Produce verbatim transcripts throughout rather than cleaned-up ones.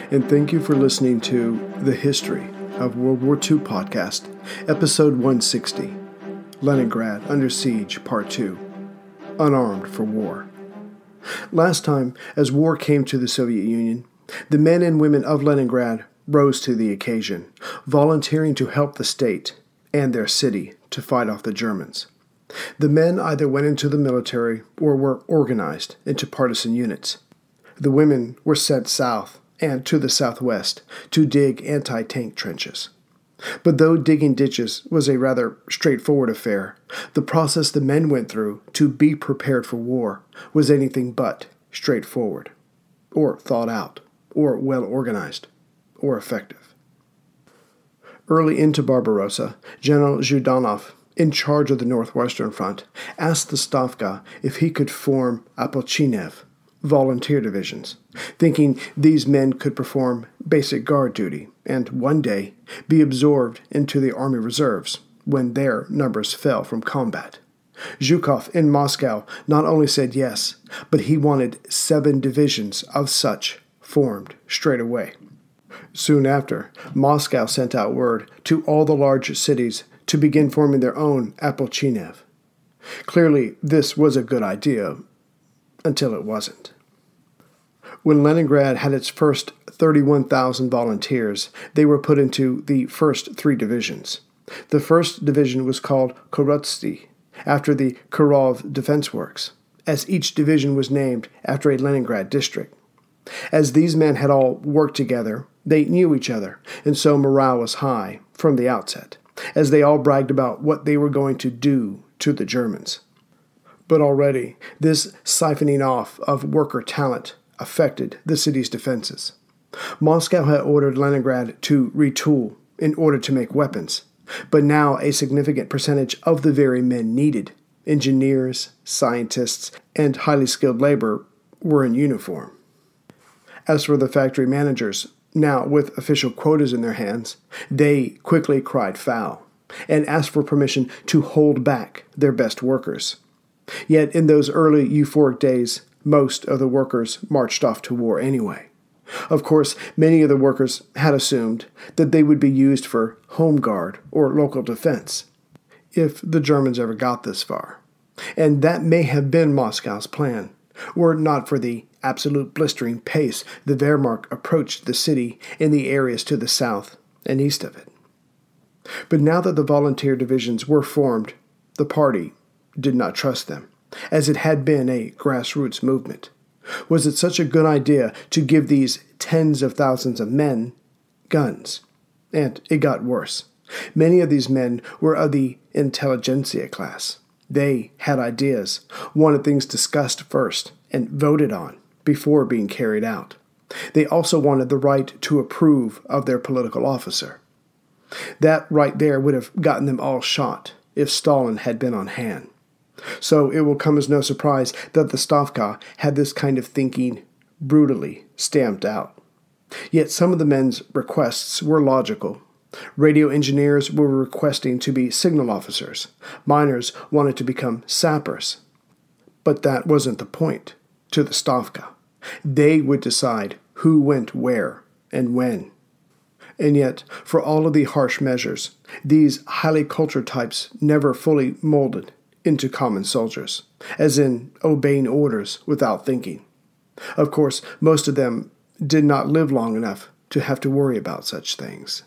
and thank you for listening to The History of World War Two podcast, episode one sixty, Leningrad Under Siege, Part two, Unarmed for War. Last time, as war came to the Soviet Union, the men and women of Leningrad rose to the occasion, volunteering to help the state and their city to fight off the Germans. The men either went into the military or were organized into partisan units. The women were sent south and to the southwest to dig anti-tank trenches. But though digging ditches was a rather straightforward affair, the process the men went through to be prepared for war was anything but straightforward, or thought out, or well organized, or effective. Early into Barbarossa, General Zhudanov, in charge of the Northwestern Front, asked the Stavka if he could form Apolchinev, volunteer divisions, thinking these men could perform basic guard duty and one day be absorbed into the army reserves when their numbers fell from combat. Zhukov in Moscow not only said yes, but he wanted seven divisions of such formed straight away. Soon after, Moscow sent out word to all the large cities to begin forming their own Apolchinev. Clearly, this was a good idea, until it wasn't. When Leningrad had its first thirty-one thousand volunteers, they were put into the first three divisions. The first division was called Korotsy, after the Kirov Defense Works, as each division was named after a Leningrad district. As these men had all worked together, they knew each other, and so morale was high from the outset, as they all bragged about what they were going to do to the Germans. But already, this siphoning off of worker talent affected the city's defenses. Moscow had ordered Leningrad to retool in order to make weapons, but now a significant percentage of the very men needed, engineers, scientists, and highly skilled labor, were in uniform. As for the factory managers, now with official quotas in their hands, they quickly cried foul and asked for permission to hold back their best workers. Yet in those early euphoric days, most of the workers marched off to war anyway. Of course, many of the workers had assumed that they would be used for home guard or local defense, if the Germans ever got this far. And that may have been Moscow's plan, were it not for the absolute blistering pace the Wehrmacht approached the city in the areas to the south and east of it. But now that the volunteer divisions were formed, the party did not trust them, as it had been a grassroots movement. Was it such a good idea to give these tens of thousands of men guns? And it got worse. Many of these men were of the intelligentsia class. They had ideas, wanted things discussed first and voted on before being carried out. They also wanted the right to approve of their political officer. That right there would have gotten them all shot if Stalin had been on hand. So it will come as no surprise that the Stavka had this kind of thinking brutally stamped out. Yet some of the men's requests were logical. Radio engineers were requesting to be signal officers. Miners wanted to become sappers. But that wasn't the point to the Stavka. They would decide who went where and when. And yet, for all of the harsh measures, these highly cultured types never fully molded into common soldiers, as in obeying orders without thinking. Of course, most of them did not live long enough to have to worry about such things.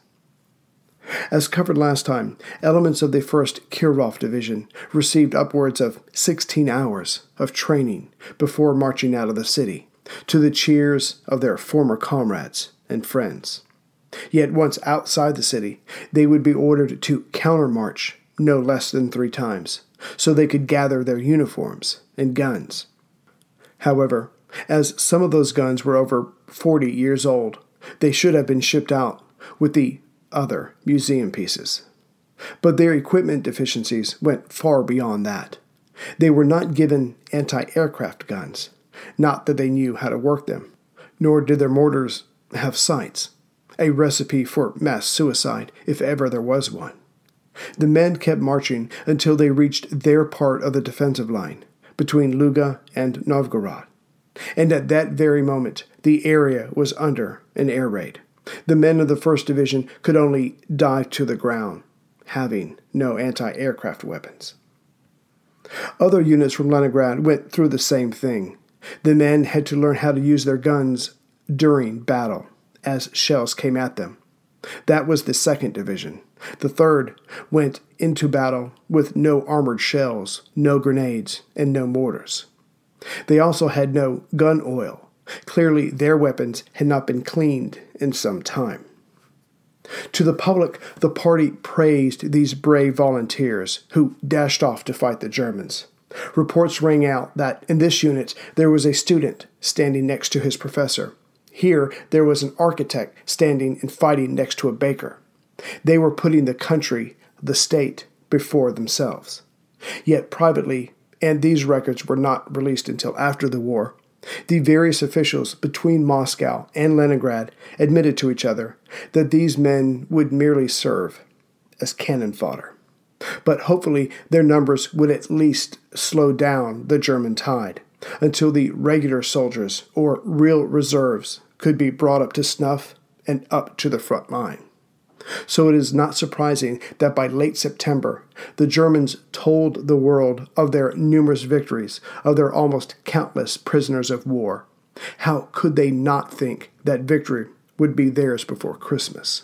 As covered last time, elements of the first Kirov Division received upwards of sixteen hours of training before marching out of the city, to the cheers of their former comrades and friends. Yet once outside the city, they would be ordered to countermarch no less than three times, so they could gather their uniforms and guns. However, as some of those guns were over forty years old, they should have been shipped out with the other museum pieces. But their equipment deficiencies went far beyond that. They were not given anti-aircraft guns, not that they knew how to work them, nor did their mortars have sights, a recipe for mass suicide if ever there was one. The men kept marching until they reached their part of the defensive line, between Luga and Novgorod. And at that very moment, the area was under an air raid. The men of the first Division could only dive to the ground, having no anti-aircraft weapons. Other units from Leningrad went through the same thing. The men had to learn how to use their guns during battle, as shells came at them. That was the second Division. The third went into battle with no armored shells, no grenades, and no mortars. They also had no gun oil. Clearly, their weapons had not been cleaned in some time. To the public, the party praised these brave volunteers who dashed off to fight the Germans. Reports rang out that in this unit there was a student standing next to his professor. Here there was an architect standing and fighting next to a baker. They were putting the country, the state, before themselves. Yet privately, and these records were not released until after the war, the various officials between Moscow and Leningrad admitted to each other that these men would merely serve as cannon fodder. But hopefully their numbers would at least slow down the German tide until the regular soldiers or real reserves could be brought up to snuff and up to the front line. So it is not surprising that by late September, the Germans told the world of their numerous victories, of their almost countless prisoners of war. How could they not think that victory would be theirs before Christmas?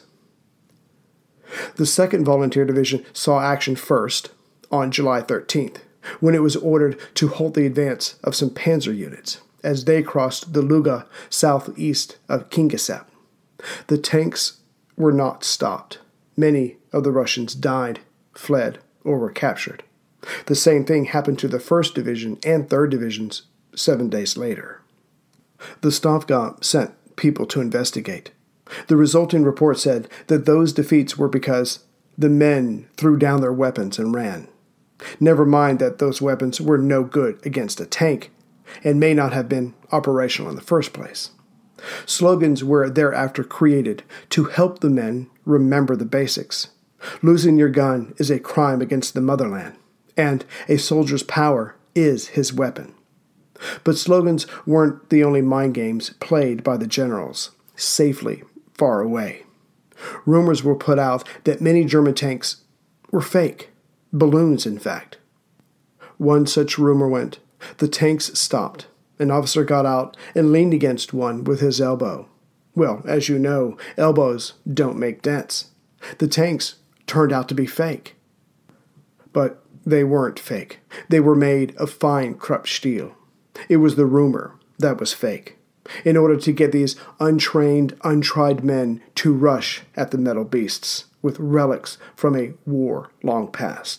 The second Volunteer Division saw action first on July thirteenth, when it was ordered to halt the advance of some panzer units as they crossed the Luga southeast of Kingisepp. The tanks were not stopped. Many of the Russians died, fled, or were captured. The same thing happened to the first Division and third Divisions seven days later. The Stavka sent people to investigate. The resulting report said that those defeats were because the men threw down their weapons and ran. Never mind that those weapons were no good against a tank and may not have been operational in the first place. Slogans were thereafter created to help the men remember the basics. Losing your gun is a crime against the motherland, and a soldier's power is his weapon. But slogans weren't the only mind games played by the generals, safely far away. Rumors were put out that many German tanks were fake, balloons in fact. One such rumor went, the tanks stopped. An officer got out and leaned against one with his elbow. Well, as you know, elbows don't make dents. The tanks turned out to be fake. But they weren't fake. They were made of fine Krupp steel. It was the rumor that was fake, in order to get these untrained, untried men to rush at the metal beasts with relics from a war long past.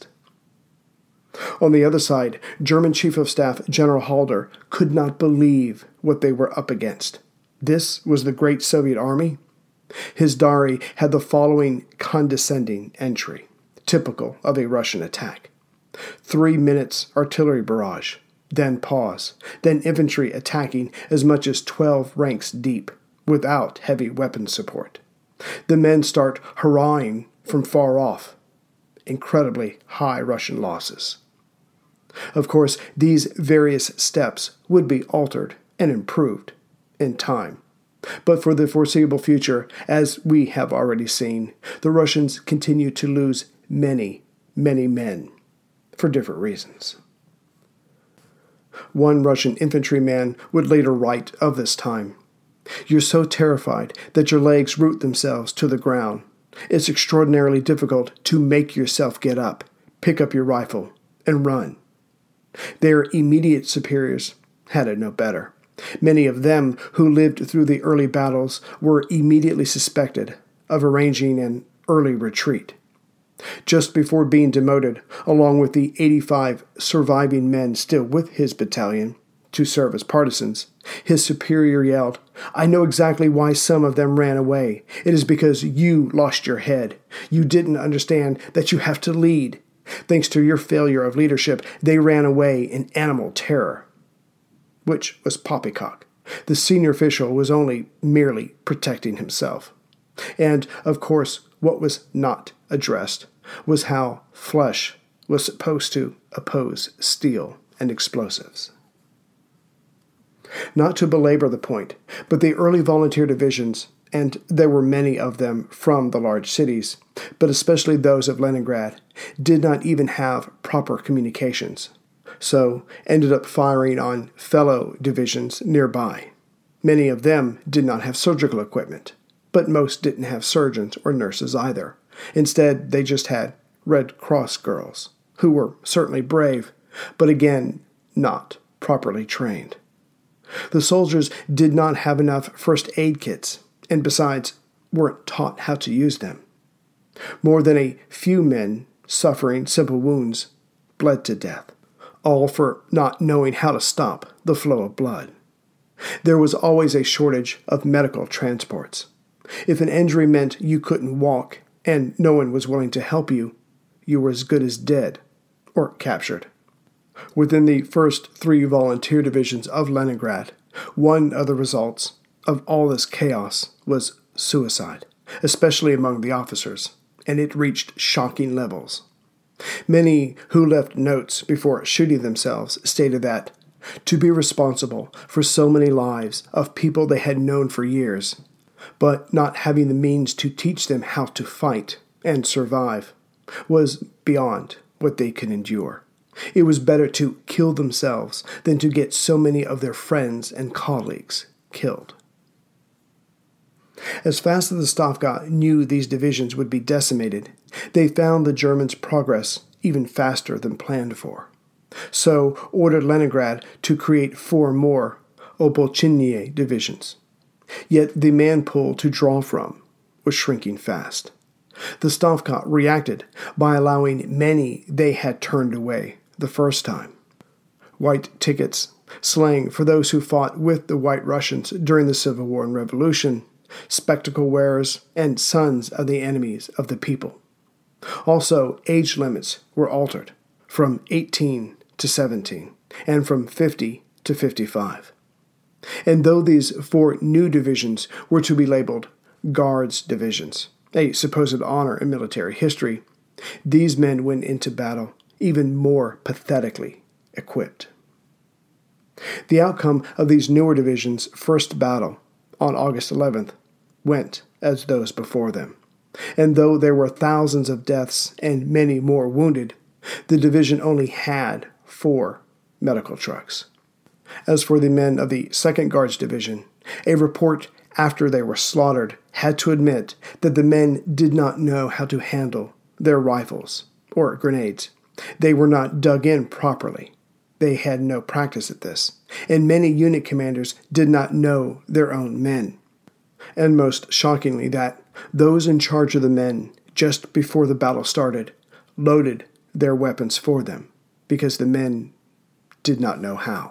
On the other side, German Chief of Staff General Halder could not believe what they were up against. This was the great Soviet army? His diary had the following condescending entry, typical of a Russian attack. Three minutes artillery barrage, then pause, then infantry attacking as much as twelve ranks deep, without heavy weapon support. The men start hurrahing from far off. Incredibly high Russian losses. Of course, these various steps would be altered and improved in time. But for the foreseeable future, as we have already seen, the Russians continue to lose many, many men for different reasons. One Russian infantryman would later write of this time, "You're so terrified that your legs root themselves to the ground. It's extraordinarily difficult to make yourself get up, pick up your rifle, and run." Their immediate superiors had it no better. Many of them who lived through the early battles were immediately suspected of arranging an early retreat. Just before being demoted, along with the eighty-five surviving men still with his battalion, to serve as partisans, his superior yelled, "I know exactly why some of them ran away. It is because you lost your head. You didn't understand that you have to lead. Thanks to your failure of leadership, they ran away in animal terror." Which was poppycock. The senior official was only merely protecting himself. And, of course, what was not addressed was how flesh was supposed to oppose steel and explosives. Not to belabor the point, but the early volunteer divisions, and there were many of them from the large cities, but especially those of Leningrad, did not even have proper communications, so ended up firing on fellow divisions nearby. Many of them did not have surgical equipment, but most didn't have surgeons or nurses either. Instead, they just had Red Cross girls, who were certainly brave, but again, not properly trained. The soldiers did not have enough first aid kits, and besides, weren't taught how to use them. More than a few men suffering simple wounds bled to death, all for not knowing how to stop the flow of blood. There was always a shortage of medical transports. If an injury meant you couldn't walk and no one was willing to help you, you were as good as dead or captured. Within the first three volunteer divisions of Leningrad, one of the results of all this chaos was suicide, especially among the officers, and it reached shocking levels. Many who left notes before shooting themselves stated that, to be responsible for so many lives of people they had known for years, but not having the means to teach them how to fight and survive, was beyond what they could endure. It was better to kill themselves than to get so many of their friends and colleagues killed. As fast as the Stavka knew these divisions would be decimated, they found the Germans' progress even faster than planned for, so ordered Leningrad to create four more Obolchinye divisions. Yet the man pool to draw from was shrinking fast. The Stavka reacted by allowing many they had turned away the first time. White tickets, slang for those who fought with the White Russians during the Civil War and Revolution, spectacle wearers, and sons of the enemies of the people. Also, age limits were altered from eighteen to seventeen, and from fifty to fifty-five. And though these four new divisions were to be labeled Guards divisions, a supposed honor in military history, these men went into battle even more pathetically equipped. The outcome of these newer divisions' first battle on August eleventh went as those before them. And though there were thousands of deaths and many more wounded, the division only had four medical trucks. As for the men of the second Guards Division, a report after they were slaughtered had to admit that the men did not know how to handle their rifles or grenades. They were not dug in properly. They had no practice at this, and many unit commanders did not know their own men. And most shockingly, that those in charge of the men, just before the battle started, loaded their weapons for them, because the men did not know how.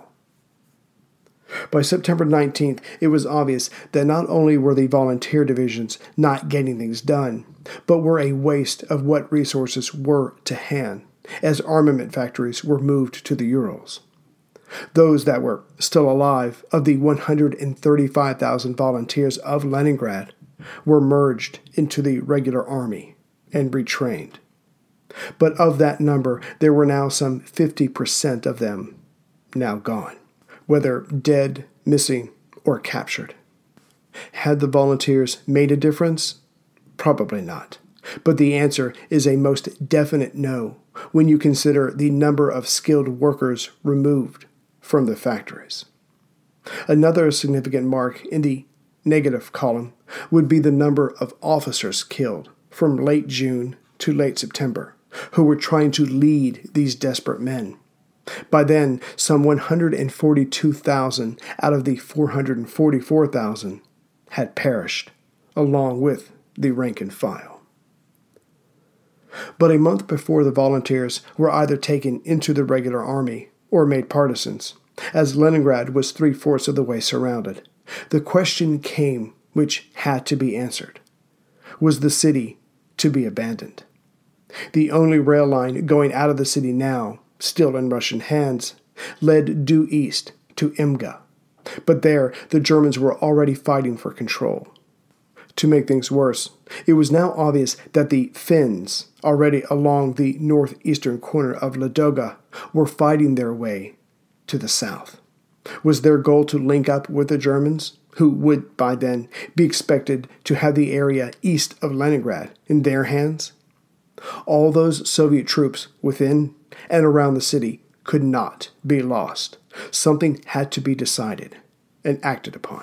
By September nineteenth, it was obvious that not only were the volunteer divisions not getting things done, but were a waste of what resources were to hand, as armament factories were moved to the Urals. Those that were still alive of the one hundred thirty-five thousand volunteers of Leningrad were merged into the regular army and retrained. But of that number, there were now some fifty percent of them now gone, whether dead, missing, or captured. Had the volunteers made a difference? Probably not. But the answer is a most definite no when you consider the number of skilled workers removed from the factories. Another significant mark in the negative column would be the number of officers killed from late June to late September, who were trying to lead these desperate men. By then, some one hundred forty-two thousand out of the four hundred forty-four thousand had perished, along with the rank and file. But a month before the volunteers were either taken into the regular army or made partisans, as Leningrad was three-fourths of the way surrounded, the question came which had to be answered. Was the city to be abandoned? The only rail line going out of the city now, still in Russian hands, led due east to Imga. But there, the Germans were already fighting for control. To make things worse, it was now obvious that the Finns, already along the northeastern corner of Ladoga, were fighting their way to the south. Was their goal to link up with the Germans, who would by then be expected to have the area east of Leningrad in their hands? All those Soviet troops within and around the city could not be lost. Something had to be decided and acted upon.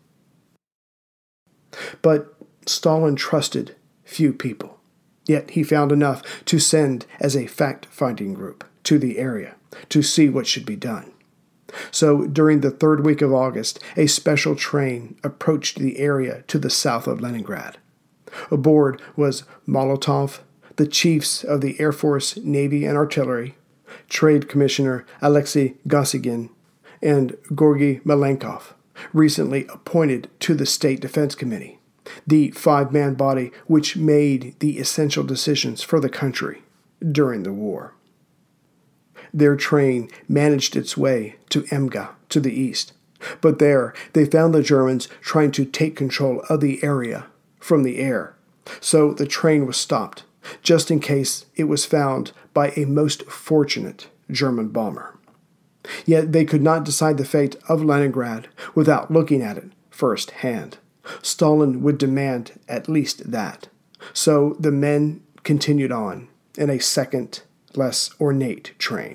But Stalin trusted few people, yet he found enough to send as a fact-finding group to the area to see what should be done. So during the third week of August, a special train approached the area to the south of Leningrad. Aboard was Molotov, the chiefs of the Air Force, Navy, and Artillery, Trade Commissioner Alexei Kosygin, and Georgy Malenkov, recently appointed to the State Defense Committee, the five-man body which made the essential decisions for the country during the war. Their train managed its way to Emga to the east, but there they found the Germans trying to take control of the area from the air, so the train was stopped, just in case it was found by a most fortunate German bomber. Yet they could not decide the fate of Leningrad without looking at it firsthand. Stalin would demand at least that. So the men continued on in a second, less ornate train.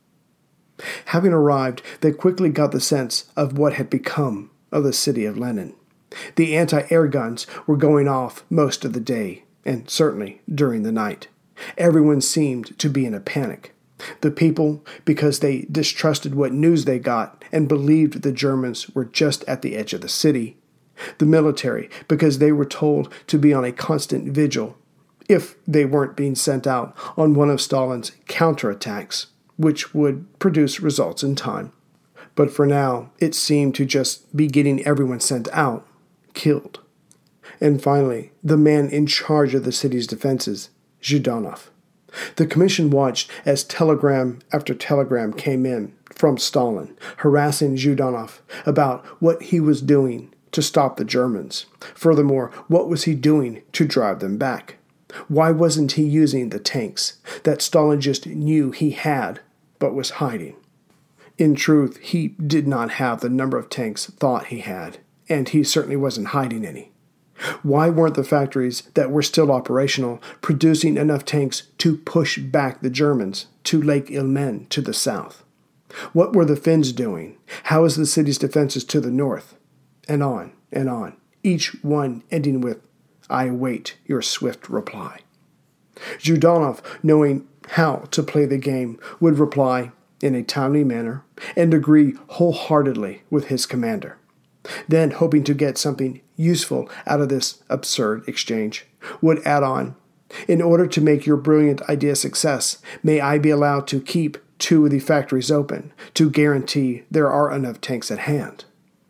Having arrived, they quickly got the sense of what had become of the city of Lenin. The anti-air guns were going off most of the day, and certainly during the night. Everyone seemed to be in a panic. The people, because they distrusted what news they got and believed the Germans were just at the edge of the city. The military, because they were told to be on a constant vigil if they weren't being sent out on one of Stalin's counterattacks, which would produce results in time. But for now, it seemed to just be getting everyone sent out, killed. And finally, the man in charge of the city's defenses, Zhudanov. The commission watched as telegram after telegram came in from Stalin, harassing Zhudanov about what he was doing to stop the Germans. Furthermore, what was he doing to drive them back? Why wasn't he using the tanks that Stalin just knew he had, but was hiding? In truth, he did not have the number of tanks thought he had, and he certainly wasn't hiding any. Why weren't the factories that were still operational producing enough tanks to push back the Germans to Lake Ilmen to the south? What were the Finns doing? How is the city's defenses to the north? And on and on, each one ending with, "I await your swift reply." Zhudanov, knowing how to play the game, would reply in a timely manner and agree wholeheartedly with his commander. Then, hoping to get something useful out of this absurd exchange, would add on, "In order to make your brilliant idea a success, may I be allowed to keep two of the factories open to guarantee there are enough tanks at hand?"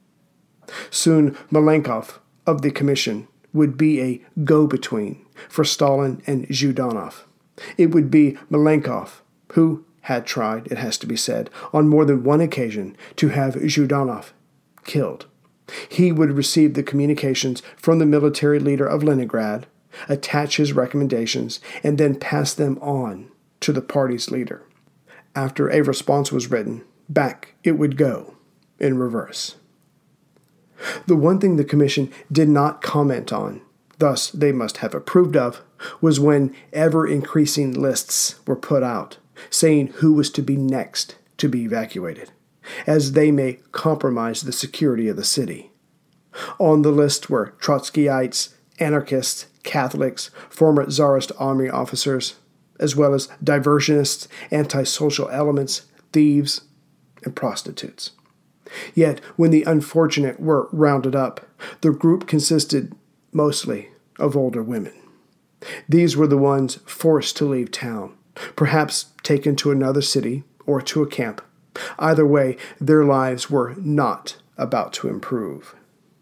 Soon, Malenkov of the commission would be a go-between for Stalin and Zhudanov. It would be Malenkov who had tried, it has to be said, on more than one occasion to have Zhudanov killed. He would receive the communications from the military leader of Leningrad, attach his recommendations, and then pass them on to the party's leader. After a response was written, back it would go in reverse. The one thing the commission did not comment on, thus they must have approved of, was when ever-increasing lists were put out, saying who was to be next to be evacuated, as they may compromise the security of the city. On the list were Trotskyites, anarchists, Catholics, former Tsarist army officers, as well as diversionists, antisocial elements, thieves, and prostitutes. Yet, when the unfortunate were rounded up, the group consisted mostly of older women. These were the ones forced to leave town, perhaps taken to another city or to a camp. Either way, their lives were not about to improve.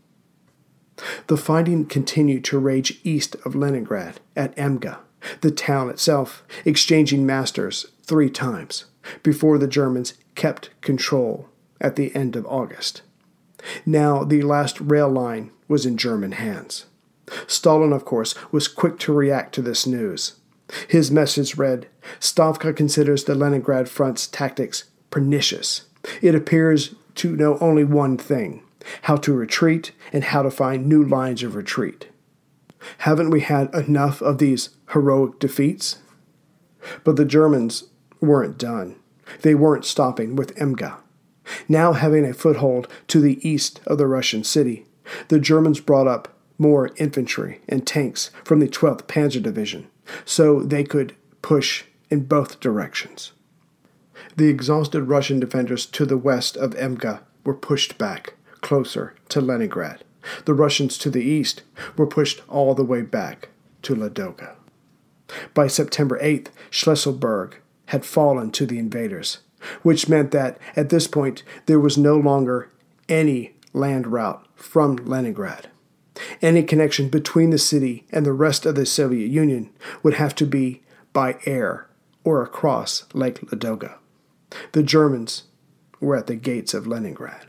The fighting continued to rage east of Leningrad at Emga, the town itself exchanging masters three times before the Germans kept control at the end of August. Now the last rail line was in German hands. Stalin, of course, was quick to react to this news. His message read, "Stavka considers the Leningrad front's tactics pernicious. It appears to know only one thing: how to retreat and how to find new lines of retreat. Haven't we had enough of these heroic defeats? But the Germans weren't done. They weren't stopping with Emga. Now having a foothold to the east of the Russian city, the Germans brought up more infantry and tanks from the twelfth Panzer Division, so they could push in both directions. The exhausted Russian defenders to the west of Emga were pushed back, closer to Leningrad. The Russians to the east were pushed all the way back to Ladoga. By September eighth, Schlesselburg had fallen to the invaders, which meant that at this point there was no longer any land route from Leningrad. Any connection between the city and the rest of the Soviet Union would have to be by air or across Lake Ladoga. The Germans were at the gates of Leningrad.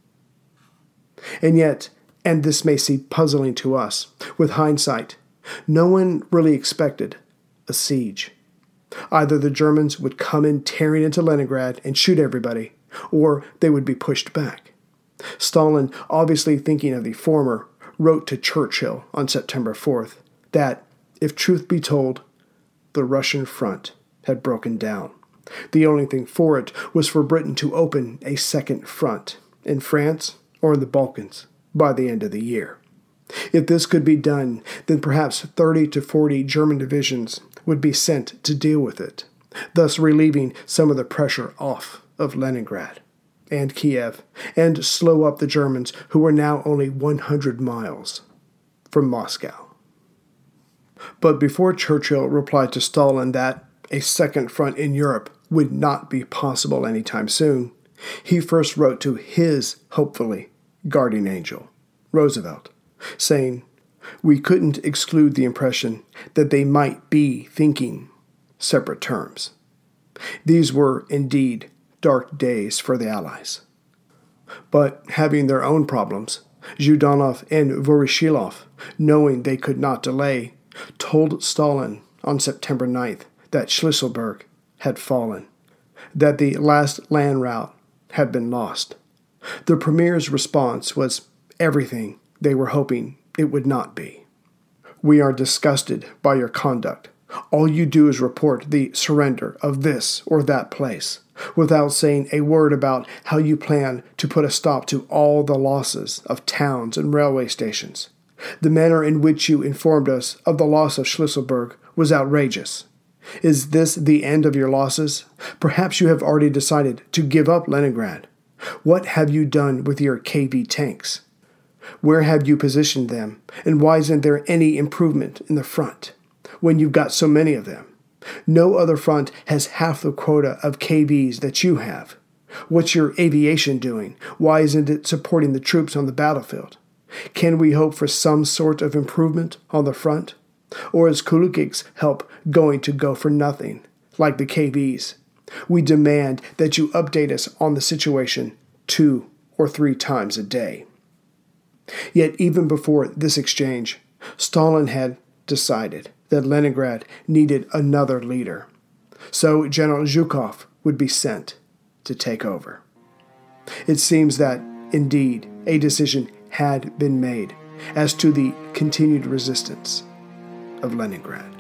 And yet, and this may seem puzzling to us, with hindsight, no one really expected a siege. Either the Germans would come in tearing into Leningrad and shoot everybody, or they would be pushed back. Stalin, obviously thinking of the former, wrote to Churchill on September fourth that, if truth be told, the Russian front had broken down. The only thing for it was for Britain to open a second front in France or in the Balkans by the end of the year. If this could be done, then perhaps thirty to forty German divisions would be sent to deal with it, thus relieving some of the pressure off of Leningrad and Kiev, and slow up the Germans who were now only one hundred miles from Moscow. But before Churchill replied to Stalin that a second front in Europe would not be possible anytime soon, he first wrote to his, hopefully, guardian angel, Roosevelt, saying, "We couldn't exclude the impression that they might be thinking separate terms." These were indeed dark days for the Allies. But having their own problems, Zhudanov and Voroshilov, knowing they could not delay, told Stalin on September ninth that Schlesselburg had fallen, that the last land route had been lost. The Premier's response was everything they were hoping it would not be. "We are disgusted by your conduct. All you do is report the surrender of this or that place, without saying a word about how you plan to put a stop to all the losses of towns and railway stations. The manner in which you informed us of the loss of Schlesselburg was outrageous. Is this the end of your losses? Perhaps you have already decided to give up Leningrad. What have you done with your K V tanks? Where have you positioned them, and why isn't there any improvement in the front, when you've got so many of them? No other front has half the quota of K Vs that you have. What's your aviation doing? Why isn't it supporting the troops on the battlefield? Can we hope for some sort of improvement on the front? Or is Kulukik's help going to go for nothing, like the K Vs? We demand that you update us on the situation two or three times a day." Yet even before this exchange, Stalin had decided that Leningrad needed another leader. So General Zhukov would be sent to take over. It seems that, indeed, a decision had been made as to the continued resistance of Leningrad.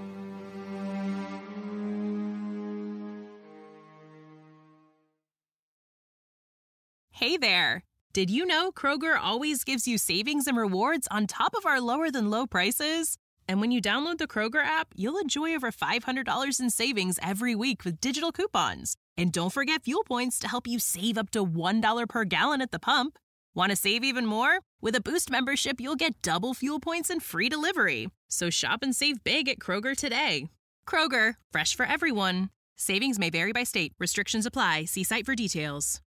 Hey there! Did you know Kroger always gives you savings and rewards on top of our lower-than-low prices? And when you download the Kroger app, you'll enjoy over five hundred dollars in savings every week with digital coupons. And don't forget fuel points to help you save up to one dollar per gallon at the pump. Want to save even more? With a Boost membership, you'll get double fuel points and free delivery. So shop and save big at Kroger today. Kroger, fresh for everyone. Savings may vary by state. Restrictions apply. See site for details.